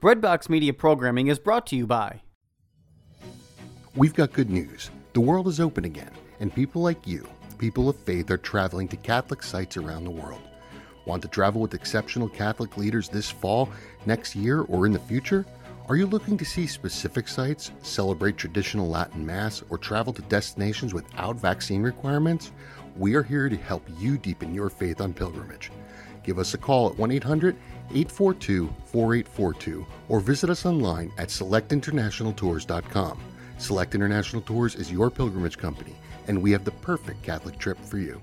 Breadbox Media programming is brought to you by... We've got good news. The world is open again, and people like you, people of faith, are traveling to Catholic sites around the world. Want to travel with exceptional Catholic leaders this fall, next year, or in the future? Are you looking to see specific sites, celebrate traditional Latin Mass, or travel to destinations without vaccine requirements? We are here to help you deepen your faith on pilgrimage. Give us a call at 1-800-842-4842 or visit us online at selectinternationaltours.com. Select International Tours is your pilgrimage company, and we have the perfect Catholic trip for you.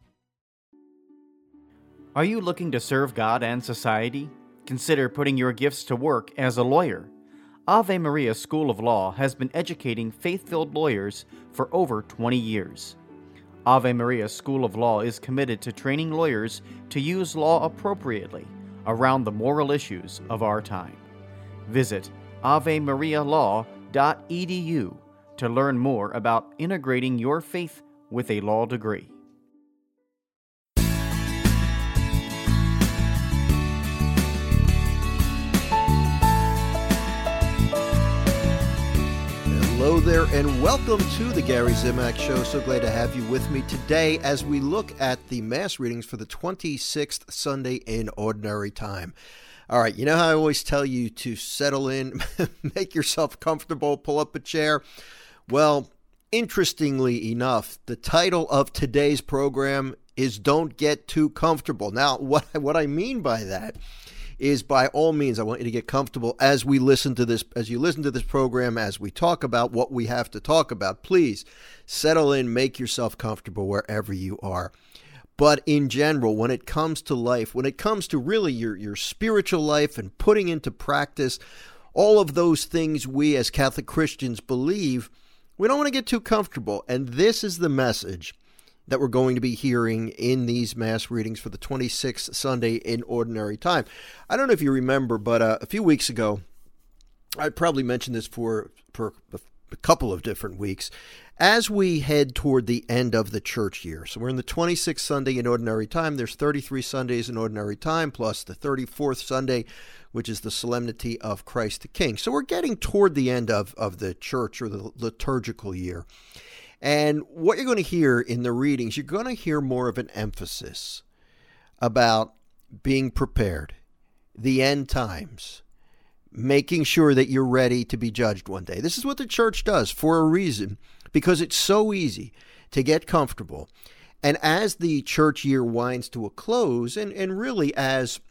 Are you looking to serve God and society? Consider putting your gifts to work as a lawyer. Ave Maria School of Law has been educating faith-filled lawyers for over 20 years. Ave Maria School of Law is committed to training lawyers to use law appropriately around the moral issues of our time. Visit avemarialaw.edu to learn more about integrating your faith with a law degree. Hello there, and welcome to the Gary Zimak Show. So glad to have you with me today as we look at the Mass readings for the 26th Sunday in Ordinary Time. All right, you know how I always tell you to settle in, make yourself comfortable, pull up a chair? Well, interestingly enough, the title of today's program is Don't Get Too Comfortable. Now, what I mean by that is, by all means, I want you to get comfortable as we listen to this, as you listen to this program, as we talk about what we have to talk about. Please settle in, make yourself comfortable wherever you are. But in general, when it comes to life, when it comes to really your spiritual life and putting into practice all of those things we as Catholic Christians believe, we don't want to get too comfortable. And this is the message that we're going to be hearing in these Mass readings for the 26th Sunday in Ordinary Time. I don't know if you remember, but a few weeks ago, I probably mentioned this for a couple of different weeks, as we head toward the end of the church year. So we're in the 26th Sunday in Ordinary Time. There's 33 Sundays in Ordinary Time, plus the 34th Sunday, which is the Solemnity of Christ the King. So we're getting toward the end of the church or the liturgical year. And what you're going to hear in the readings, you're going to hear more of an emphasis about being prepared, the end times, making sure that you're ready to be judged one day. This is what the church does for a reason, because it's so easy to get comfortable. And as the church year winds to a close, and really as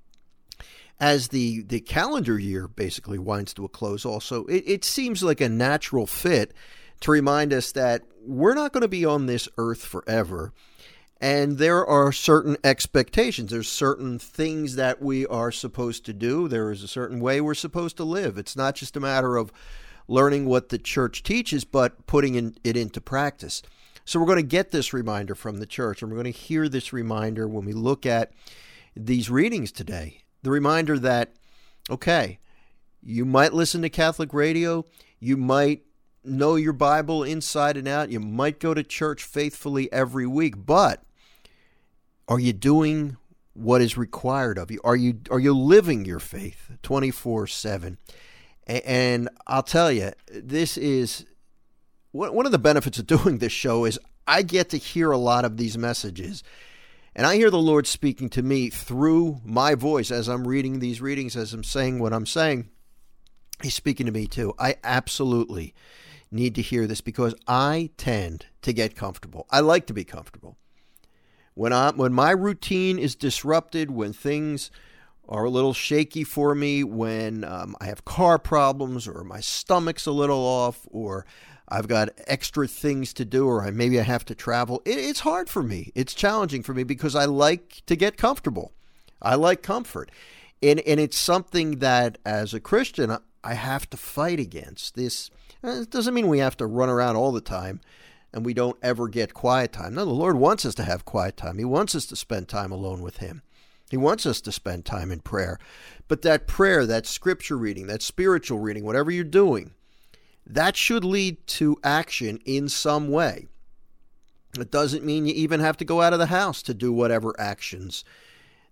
the calendar year basically winds to a close also, it seems like a natural fit to remind us that we're not going to be on this earth forever. And there are certain expectations. There's certain things that we are supposed to do. There is a certain way we're supposed to live. It's not just a matter of learning what the church teaches, but putting it into practice. So we're going to get this reminder from the church, and we're going to hear this reminder when we look at these readings today. The reminder that, okay, you might listen to Catholic radio, you might know your Bible inside and out, you might go to church faithfully every week, but are you doing what is required of you? Are you living your faith 24/7? And I'll tell you, this is one of the benefits of doing this show is I get to hear a lot of these messages. And I hear the Lord speaking to me through my voice as I'm reading these readings, as I'm saying what I'm saying. He's speaking to me too. I absolutely need to hear this because I tend to get comfortable. I like to be comfortable. When my routine is disrupted, when things are a little shaky for me, when I have car problems or my stomach's a little off or I've got extra things to do or maybe I have to travel, it's hard for me. It's challenging for me because I like to get comfortable. I like comfort. And it's something that as a Christian, I have to fight against. This it doesn't mean we have to run around all the time and we don't ever get quiet time. No, the Lord wants us to have quiet time. He wants us to spend time alone with Him. He wants us to spend time in prayer. But that prayer, that scripture reading, that spiritual reading, whatever you're doing, that should lead to action in some way. It doesn't mean you even have to go out of the house to do whatever actions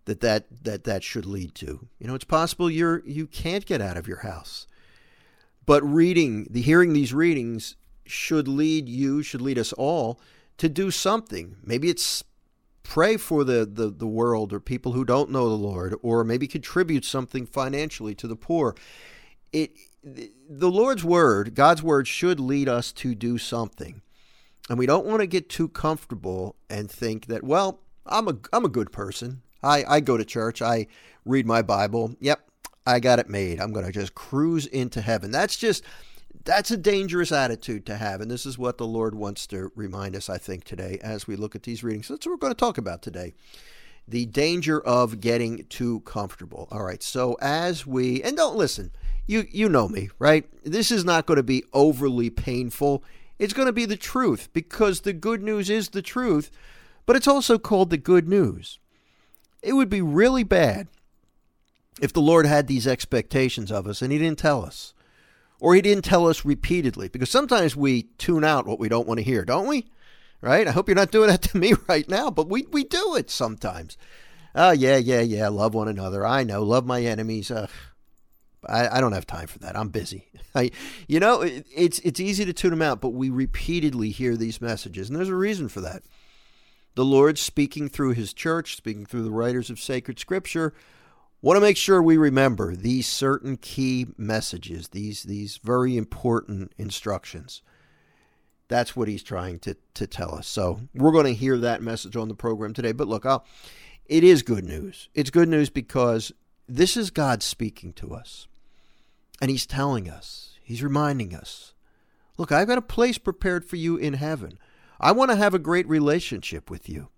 that should lead to. It's possible you can't get out of your house. But hearing these readings should lead us all to do something. Maybe it's pray for the world or people who don't know the Lord, or maybe contribute something financially to the poor. The Lord's word, God's word, should lead us to do something. And we don't want to get too comfortable and think that, well, I'm a good person. I go to church. I read my Bible. Yep, I got it made. I'm going to just cruise into heaven. That's a dangerous attitude to have. And this is what the Lord wants to remind us, I think, today as we look at these readings. That's what we're going to talk about today. The danger of getting too comfortable. All right, so and don't listen, you know me, right? This is not going to be overly painful. It's going to be the truth, because the good news is the truth, but it's also called the good news. It would be really bad if the Lord had these expectations of us and he didn't tell us, or he didn't tell us repeatedly, because sometimes we tune out what we don't want to hear, don't we? Right? I hope you're not doing that to me right now, but we do it sometimes. Oh, yeah, love one another. I know, love my enemies. I don't have time for that. I'm busy. It's easy to tune them out, but we repeatedly hear these messages, and there's a reason for that. The Lord, speaking through his church, speaking through the writers of sacred scripture, want to make sure we remember these certain key messages, these very important instructions. That's what he's trying to tell us. So we're going to hear that message on the program today. But look, it is good news. It's good news because this is God speaking to us. And he's telling us, he's reminding us, look, I've got a place prepared for you in heaven. I want to have a great relationship with you.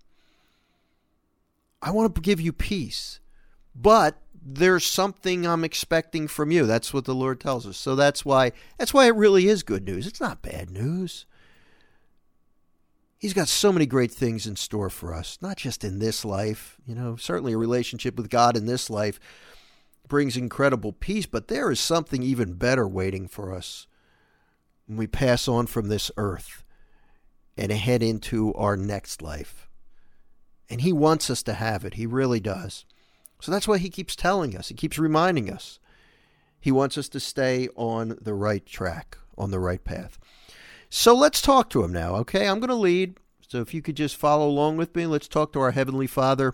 I want to give you peace. But there's something I'm expecting from you. That's what the Lord tells us. So that's why it really is good news. It's not bad news. He's got so many great things in store for us, not just in this life. Certainly a relationship with God in this life brings incredible peace, but there is something even better waiting for us when we pass on from this earth and head into our next life. And he wants us to have it. He really does. So that's why he keeps telling us. He keeps reminding us. He wants us to stay on the right track, on the right path. So let's talk to him now, okay? I'm going to lead. So if you could just follow along with me, let's talk to our Heavenly Father,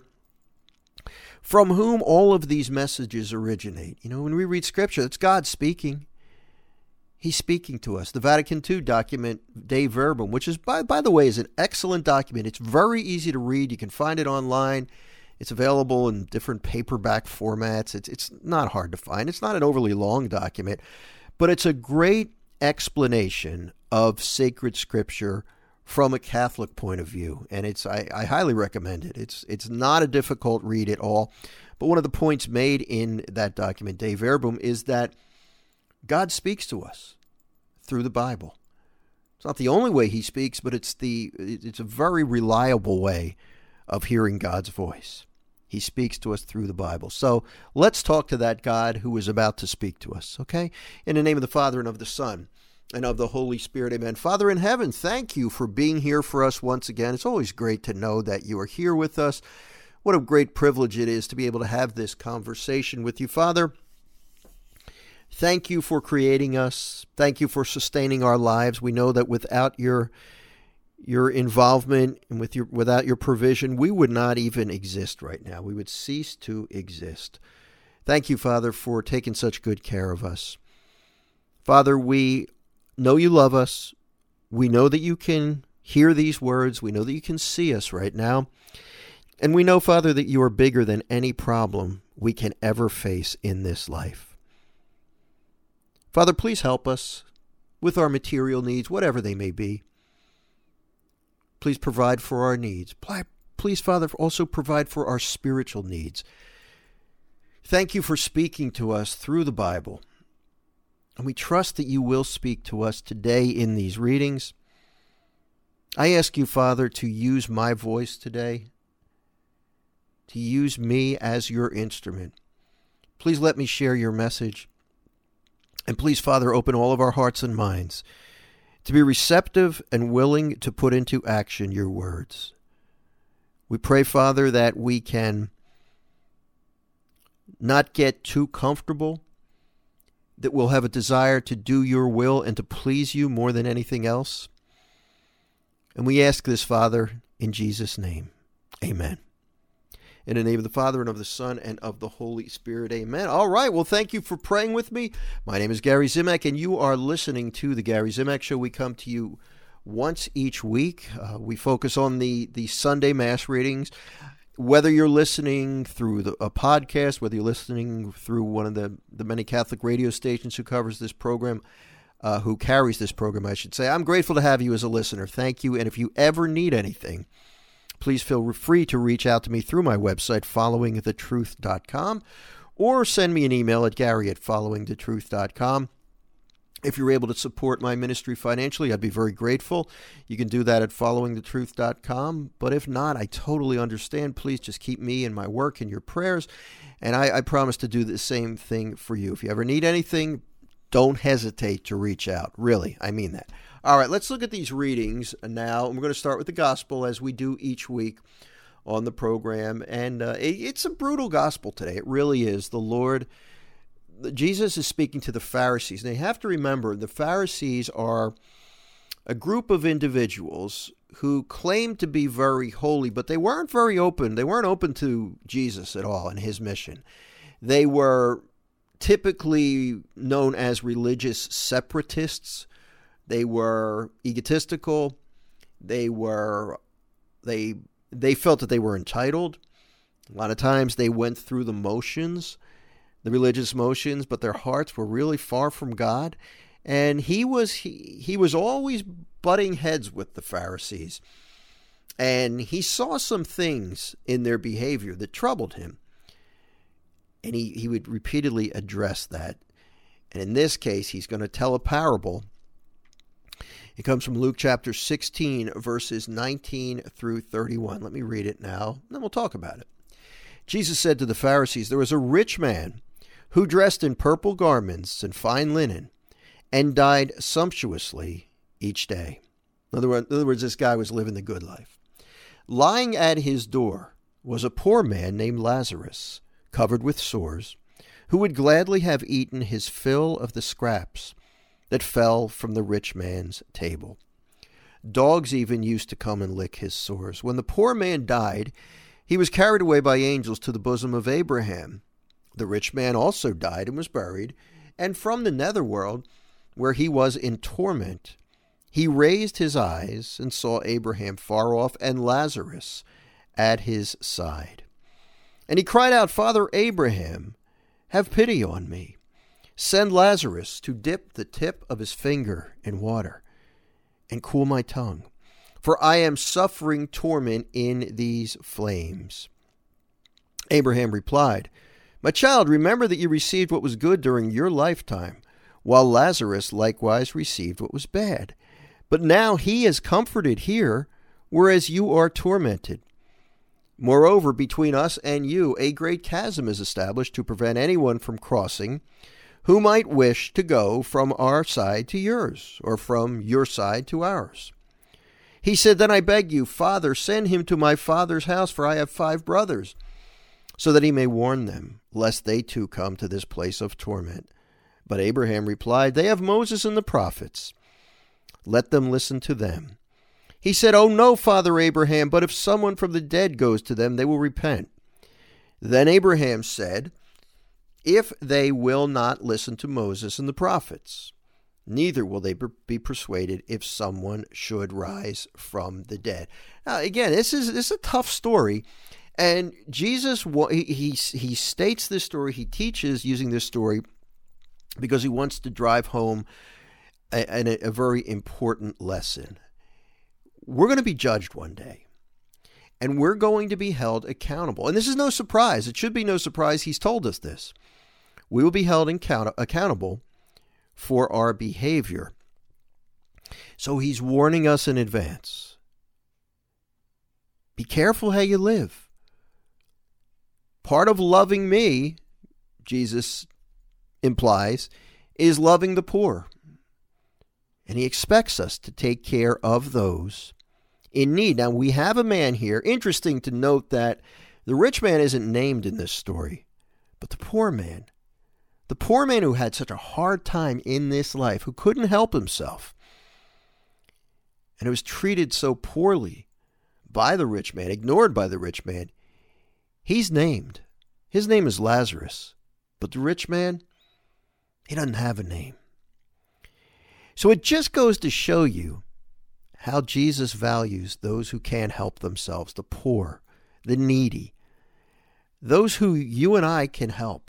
from whom all of these messages originate. When we read Scripture, it's God speaking. He's speaking to us. The Vatican II document, Dei Verbum, which is, by the way, is an excellent document. It's very easy to read. You can find it online. It's available in different paperback formats. It's not hard to find. It's not an overly long document, but it's a great explanation of sacred Scripture from a Catholic point of view, and I highly recommend it. It's not a difficult read at all, but one of the points made in that document, Dei Verbum, is that God speaks to us through the Bible. It's not the only way he speaks, but it's a very reliable way of hearing God's voice. He speaks to us through the Bible. So let's talk to that God who is about to speak to us, okay? In the name of the Father, and of the Son, and of the Holy Spirit, amen. Father in heaven, thank you for being here for us once again. It's always great to know that you are here with us. What a great privilege it is to be able to have this conversation with you, Father. Thank you for creating us. Thank you for sustaining our lives. We know that without your involvement and without your provision, we would not even exist right now. We would cease to exist. Thank you, Father, for taking such good care of us. Father, we know you love us. We know that you can hear these words. We know that you can see us right now. And we know, Father, that you are bigger than any problem we can ever face in this life. Father, please help us with our material needs, whatever they may be. Please provide for our needs. Please, Father, also provide for our spiritual needs. Thank you for speaking to us through the Bible. And we trust that you will speak to us today in these readings. I ask you, Father, to use my voice today, to use me as your instrument. Please let me share your message. And please, Father, open all of our hearts and minds to be receptive and willing to put into action your words. We pray, Father, that we can not get too comfortable, that we'll have a desire to do your will and to please you more than anything else. And we ask this, Father, in Jesus' name. Amen. In the name of the Father, and of the Son, and of the Holy Spirit. Amen. All right. Well, thank you for praying with me. My name is Gary Zimak, and you are listening to The Gary Zimak Show. We come to you once each week. We focus on the Sunday Mass readings. Whether you're listening through a podcast, whether you're listening through one of the many Catholic radio stations who covers this program, who carries this program, I should say, I'm grateful to have you as a listener. Thank you. And if you ever need anything, please feel free to reach out to me through my website, followingthetruth.com, or send me an email at gary@followingthetruth.com. If you're able to support my ministry financially, I'd be very grateful. You can do that at followingthetruth.com. But if not, I totally understand. Please just keep me and my work in your prayers. And I promise to do the same thing for you. If you ever need anything, don't hesitate to reach out. Really, I mean that. All right, let's look at these readings now. And we're going to start with the gospel as we do each week on the program. And it's a brutal gospel today. It really is. Jesus is speaking to the Pharisees. Now, you have to remember, the Pharisees are a group of individuals who claimed to be very holy, but they weren't very open. They weren't open to Jesus at all and his mission. They were typically known as religious separatists. They were egotistical. They felt that they were entitled. A lot of times they went through the motions, the religious motions, but their hearts were really far from God. And he was always butting heads with the Pharisees. And he saw some things in their behavior that troubled him. And he would repeatedly address that. And in this case, he's going to tell a parable. It comes from Luke chapter 16, verses 19 through 31. Let me read it now, and then we'll talk about it. Jesus said to the Pharisees, "There was a rich man who dressed in purple garments and fine linen, and dined sumptuously each day." In other words, this guy was living the good life. "Lying at his door was a poor man named Lazarus, covered with sores, who would gladly have eaten his fill of the scraps that fell from the rich man's table. Dogs even used to come and lick his sores. When the poor man died, he was carried away by angels to the bosom of Abraham. The rich man also died and was buried, and from the netherworld, where he was in torment, he raised his eyes and saw Abraham far off and Lazarus at his side. And he cried out, 'Father Abraham, have pity on me. Send Lazarus to dip the tip of his finger in water and cool my tongue, for I am suffering torment in these flames.' Abraham replied, 'My child, remember that you received what was good during your lifetime, while Lazarus likewise received what was bad. But now he is comforted here, whereas you are tormented. Moreover, between us and you, a great chasm is established to prevent anyone from crossing who might wish to go from our side to yours, or from your side to ours.' He said, 'Then I beg you, Father, send him to my father's house, for I have 5 brothers, so that he may warn them, lest they too come to this place of torment.' But Abraham replied, 'They have Moses and the prophets. Let them listen to them.' He said, 'Oh no, Father Abraham, but if someone from the dead goes to them, they will repent.' Then Abraham said, 'If they will not listen to Moses and the prophets, neither will they be persuaded if someone should rise from the dead.'" Now, again, this is a tough story. And Jesus, he states this story, he teaches using this story because he wants to drive home a very important lesson. We're going to be judged one day, and we're going to be held accountable. And this is no surprise. It should be no surprise. He's told us this. We will be held accountable for our behavior. So he's warning us in advance. Be careful how you live. Part of loving me, Jesus implies, is loving the poor. And he expects us to take care of those in need. Now, we have a man here. Interesting to note that the rich man isn't named in this story, But the poor man who had such a hard time in this life, who couldn't help himself, and who was treated so poorly by the rich man, ignored by the rich man, he's named. His name is Lazarus. But the rich man, he doesn't have a name. So it just goes to show you how Jesus values those who can't help themselves, the poor, the needy, those who you and I can help.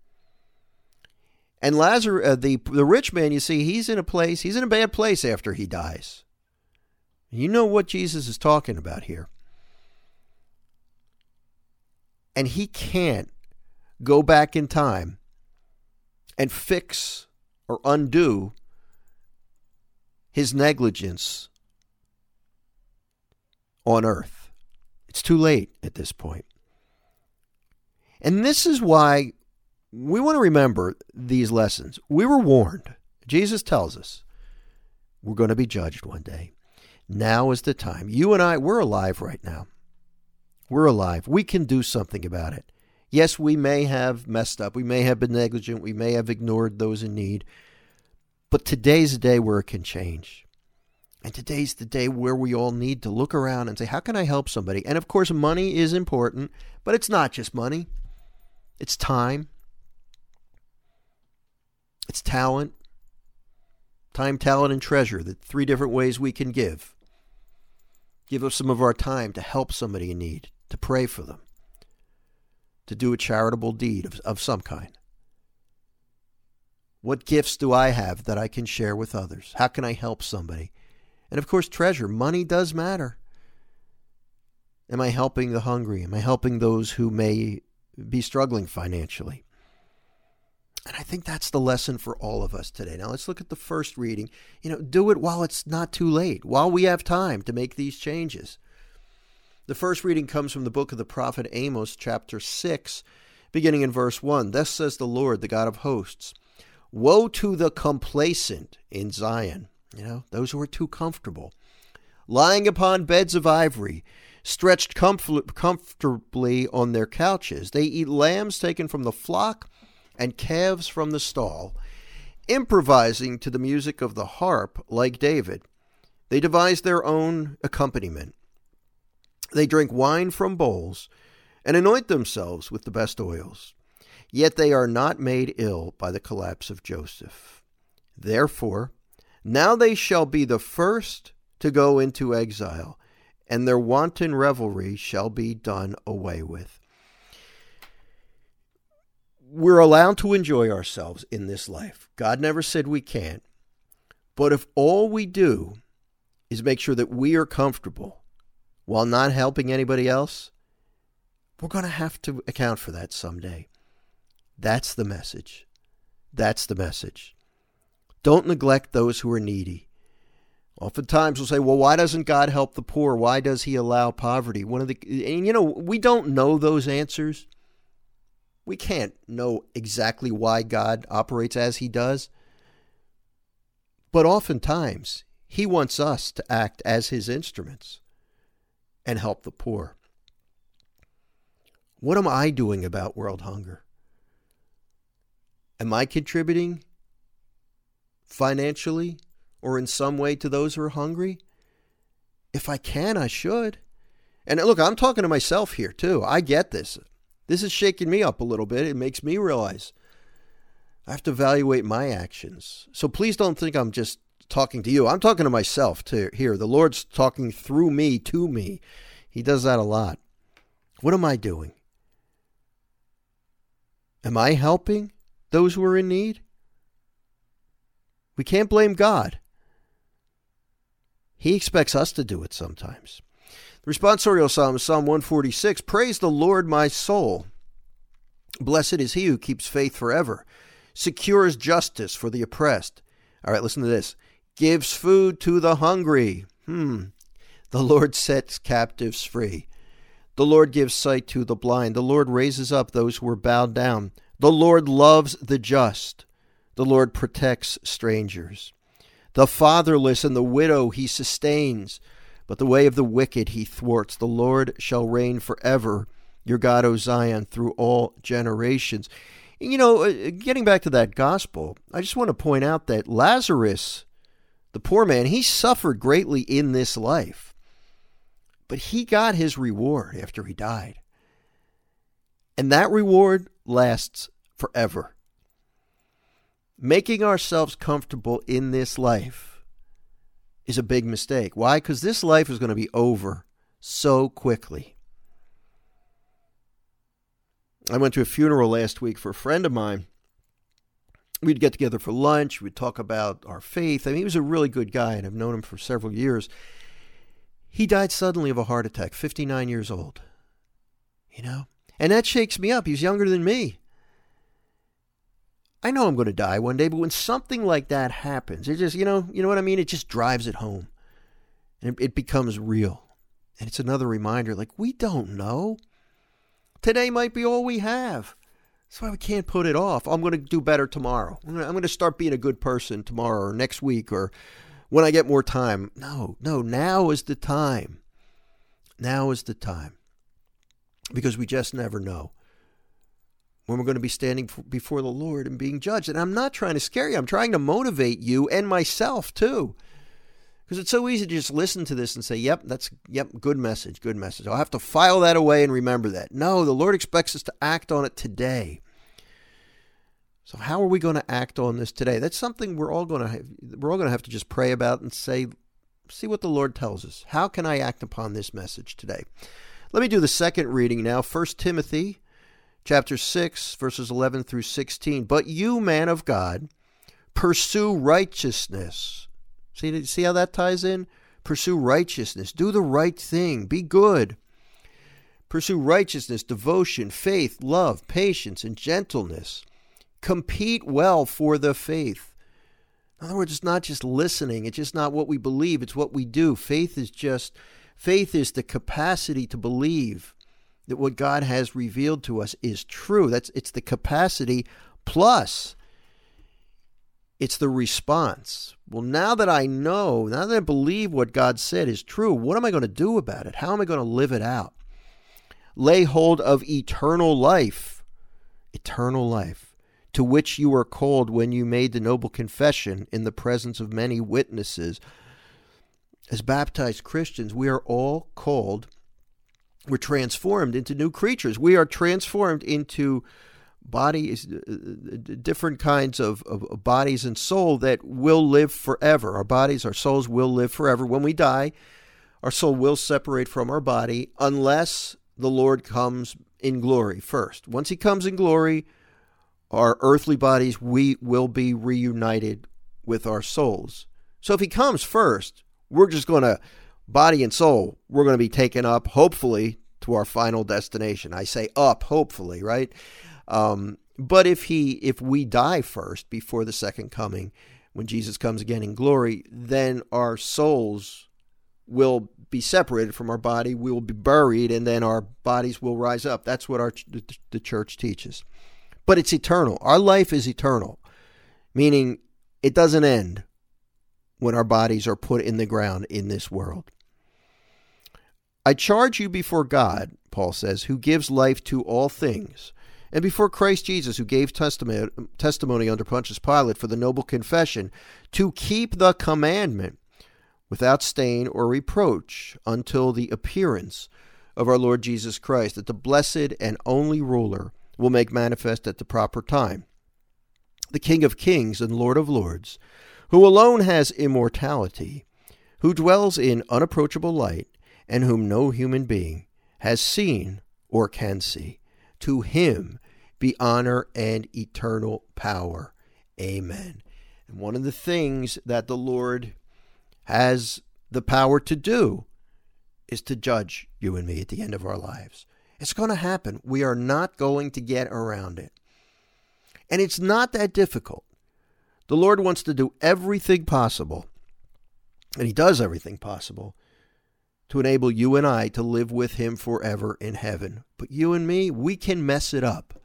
And Lazarus, the rich man, you see, he's in a bad place after he dies. You know what Jesus is talking about here. And he can't go back in time and fix or undo his negligence on earth. It's too late at this point. And this is why we want to remember these lessons. We were warned. Jesus tells us we're going to be judged one day. Now is the time. You and I, we're alive right now. We're alive. We can do something about it. Yes, we may have messed up. We may have been negligent. We may have ignored those in need. But today's the day where it can change. And today's the day where we all need to look around and say, how can I help somebody? And of course, money is important, but it's not just money. It's time. It's talent. Time, talent, and treasure, the three different ways we can give. Give us some of our time to help somebody in need, to pray for them, to do a charitable deed of some kind. What gifts do I have that I can share with others? How can I help somebody? And of course, treasure. Money does matter. Am I helping the hungry? Am I helping those who may be struggling financially? And I think that's the lesson for all of us today. Now let's look at the first reading. Do it while it's not too late, while we have time to make these changes. The first reading comes from the book of the prophet Amos, chapter 6, beginning in verse 1. Thus says the Lord, the God of hosts, woe to the complacent in Zion, those who are too comfortable, lying upon beds of ivory, stretched comfortably on their couches. They eat lambs taken from the flock and calves from the stall, improvising to the music of the harp like David. They devise their own accompaniment. They drink wine from bowls and anoint themselves with the best oils. Yet they are not made ill by the collapse of Joseph. Therefore, now they shall be the first to go into exile, and their wanton revelry shall be done away with. We're allowed to enjoy ourselves in this life. God never said we can't. But if all we do is make sure that we are comfortable while not helping anybody else, we're going to have to account for that someday. That's the message. That's the message. Don't neglect those who are needy. Oftentimes we'll say, well, why doesn't God help the poor? Why does he allow poverty? We don't know those answers. We can't know exactly why God operates as he does. But oftentimes, he wants us to act as his instruments and help the poor. What am I doing about world hunger? Am I contributing financially or in some way to those who are hungry? If I can, I should. And look, I'm talking to myself here too. I get this. This is shaking me up a little bit. It makes me realize I have to evaluate my actions. So please don't think I'm just talking to you. I'm talking to myself too here. The Lord's talking through me to me. He does that a lot. What am I doing? Am I helping those who are in need? We can't blame God. He expects us to do it sometimes. The responsorial psalm is Psalm 146. Praise the Lord, my soul. Blessed is he who keeps faith forever, secures justice for the oppressed. All right, listen to this. Gives food to the hungry. The Lord sets captives free. The Lord gives sight to the blind. The Lord raises up those who are bowed down. The Lord loves the just. The Lord protects strangers. The fatherless and the widow he sustains, but the way of the wicked he thwarts. The Lord shall reign forever your God, O Zion, through all generations. Getting back to that gospel, I just want to point out that Lazarus, the poor man, he suffered greatly in this life, but he got his reward after he died. And that reward lasts forever. Making ourselves comfortable in this life is a big mistake. Why? Because this life is going to be over so quickly. I went to a funeral last week for a friend of mine. We'd get together for lunch. We'd talk about our faith. I mean, he was a really good guy, and I've known him for several years. He died suddenly of a heart attack, 59 years old. And that shakes me up. He's younger than me. I know I'm going to die one day, but when something like that happens, it just, you know what I mean? It just drives it home. And it becomes real. And it's another reminder, like, we don't know. Today might be all we have. That's why we can't put it off. I'm going to do better tomorrow. I'm going to start being a good person tomorrow or next week or when I get more time. No, now is the time. Now is the time. Because we just never know when we're going to be standing before the Lord and being judged. And I'm not trying to scare you. I'm trying to motivate you and myself too. Because it's so easy to just listen to this and say, yep, good message. I'll have to file that away and remember that. No, the Lord expects us to act on it today. So how are we going to act on this today? That's something we're all going to have to just pray about and say, see what the Lord tells us. How can I act upon this message today? Let me do the second reading now. 1 Timothy chapter 6, verses 11 through 16. But you, man of God, pursue righteousness. See how that ties in? Pursue righteousness. Do the right thing. Be good. Pursue righteousness, devotion, faith, love, patience, and gentleness. Compete well for the faith. In other words, it's not just listening. It's just not what we believe. It's what we do. Faith is the capacity to believe that what God has revealed to us is true. It's the capacity plus it's the response. Well, now that I believe what God said is true, what am I going to do about it? How am I going to live it out? Lay hold of eternal life, to which you were called when you made the noble confession in the presence of many witnesses. As baptized Christians, we are all called, we're transformed into new creatures. We are transformed into bodies, different kinds of bodies and soul that will live forever. Our souls will live forever. When we die, our soul will separate from our body unless the Lord comes in glory first. Once he comes in glory, our earthly bodies, we will be reunited with our souls. So if he comes first, we're just going to, body and soul, we're going to be taken up, hopefully, to our final destination. I say up, hopefully, right? But if we die first before the second coming, when Jesus comes again in glory, then our souls will be separated from our body. We will be buried, and then our bodies will rise up. That's what the church teaches. But it's eternal. Our life is eternal, meaning it doesn't end when our bodies are put in the ground in this world. I charge you before God, Paul says, who gives life to all things, and before Christ Jesus, who gave testimony under Pontius Pilate for the noble confession, to keep the commandment without stain or reproach until the appearance of our Lord Jesus Christ, that the blessed and only ruler will make manifest at the proper time. The King of kings and Lord of lords, who alone has immortality, who dwells in unapproachable light, and whom no human being has seen or can see. To him be honor and eternal power. Amen. And one of the things that the Lord has the power to do is to judge you and me at the end of our lives. It's going to happen. We are not going to get around it. And it's not that difficult. The Lord wants to do everything possible, and he does everything possible, to enable you and I to live with him forever in heaven. But you and me, we can mess it up,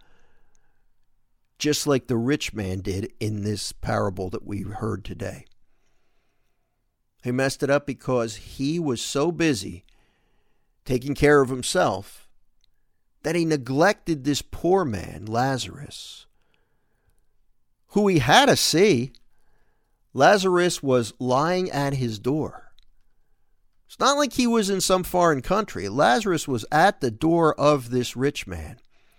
just like the rich man did in this parable that we heard today. He messed it up because he was so busy taking care of himself that he neglected this poor man, Lazarus, who he had to see. Lazarus was lying at his door. It's not like he was in some foreign country. Lazarus was at the door of this rich man.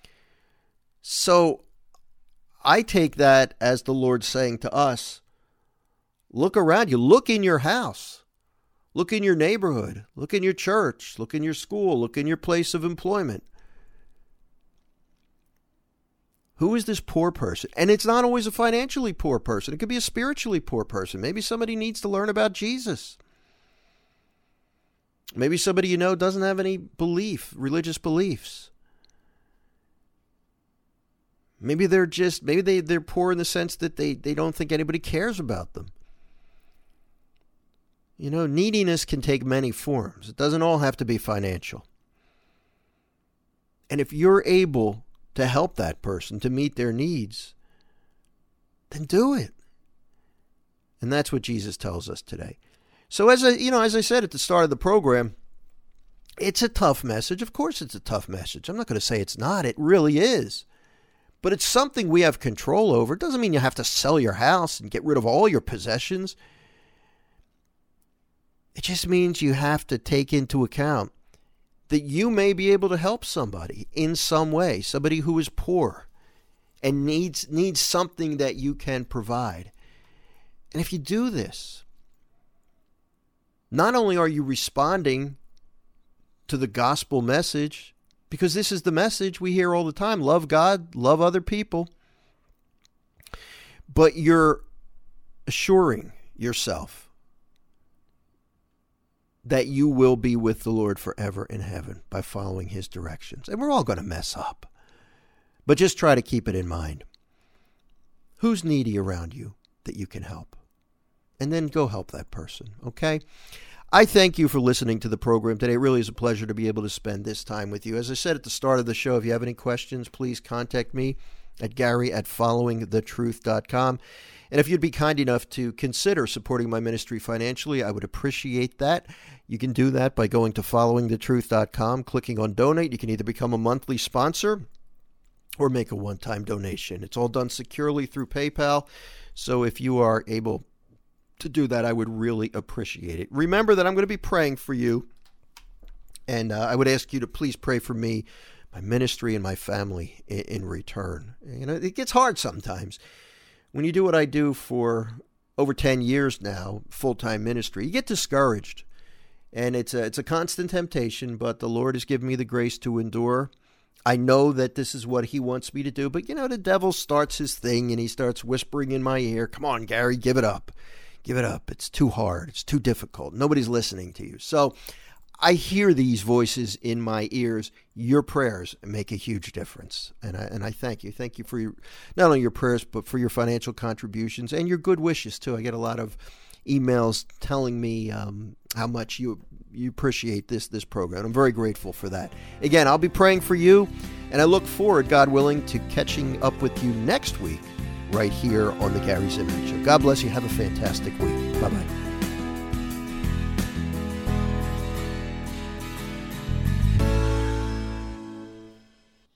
So I take that as the Lord saying to us, look around you, look in your house, look in your neighborhood, look in your church, look in your school, look in your place of employment. Who is this poor person? And it's not always a financially poor person. It could be a spiritually poor person. Maybe somebody needs to learn about Jesus. Maybe somebody you know doesn't have any religious beliefs. Maybe they're poor in the sense that they don't think anybody cares about them. You know, neediness can take many forms. It doesn't all have to be financial. And if you're able to help that person, to meet their needs, then do it. And that's what Jesus tells us today. So as I said at the start of the program, it's a tough message. Of course it's a tough message. I'm not going to say it's not. It really is. But it's something we have control over. It doesn't mean you have to sell your house and get rid of all your possessions. It just means you have to take into account that you may be able to help somebody in some way, somebody who is poor and needs something that you can provide. And if you do this, not only are you responding to the gospel message, because this is the message we hear all the time, love God, love other people, but you're assuring yourself that you will be with the Lord forever in heaven by following his directions. And we're all going to mess up. But just try to keep it in mind. Who's needy around you that you can help? And then go help that person, okay? I thank you for listening to the program today. It really is a pleasure to be able to spend this time with you. As I said at the start of the show, if you have any questions, please contact me at Gary@followingthetruth.com. And if you'd be kind enough to consider supporting my ministry financially, I would appreciate that. You can do that by going to followingthetruth.com, clicking on donate. You can either become a monthly sponsor or make a one-time donation. It's all done securely through PayPal. So if you are able to do that, I would really appreciate it. Remember that I'm going to be praying for you. And I would ask you to please pray for me, my ministry, and my family in return. You know, it gets hard sometimes. When you do what I do for over 10 years now, full-time ministry, you get discouraged. And it's a constant temptation, but the Lord has given me the grace to endure. I know that this is what he wants me to do, but the devil starts his thing and he starts whispering in my ear, come on, Gary, give it up. Give it up. It's too hard. It's too difficult. Nobody's listening to you. So I hear these voices in my ears. Your prayers make a huge difference. And I thank you. Thank you for not only your prayers, but for your financial contributions and your good wishes, too. I get a lot of emails telling me how much you appreciate this program. I'm very grateful for that. Again, I'll be praying for you, and I look forward, God willing, to catching up with you next week right here on the Gary Zimmerman Show. God bless you. Have a fantastic week. Bye-bye.